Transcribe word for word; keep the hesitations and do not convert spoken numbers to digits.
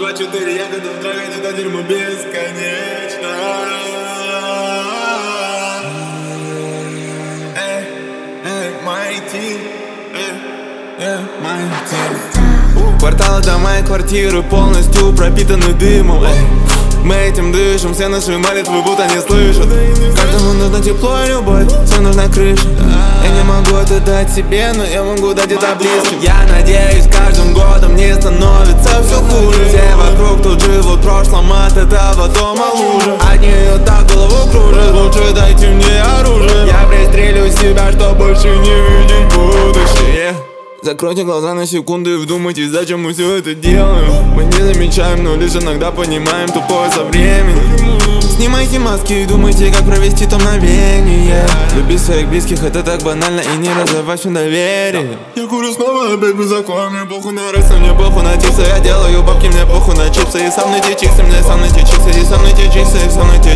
два-четыре, я готов трогать это дерьмо бесконечно. Эй, эй, my team, эй, эй, my team. Кварталы, дома и квартиры полностью пропитаны дымом, эй. Мы этим дышим, все наши молитвы будто не слышат. Каждому нужно тепло и любовь, всем нужна крыша. Я не могу это дать себе, но я могу дать это близким. Я надеюсь, каждым годом не становится все хуже. Все вокруг тут живут в прошлом, от этого дома лужа. От нее так голову кружит, лучше дайте мне оружие. Я пристрелю себя, чтоб больше не видеть будущее. Закройте глаза на секунду и вдумайтесь, зачем мы все это делаем. Мы не замечаем, но лишь иногда понимаем тупое со временем. Снимайте маски и думайте, как провести то мгновение. Любить своих близких, это так банально, и не разорвать доверие. Я курю снова, опять без закона. Мне похуй на рейсы, мне похуй на чипсы. Я делаю бабки, мне похуй на чипсы. И со мной те чипсы, мне со мной те чипсы. И со мной те чипсы, и со мной те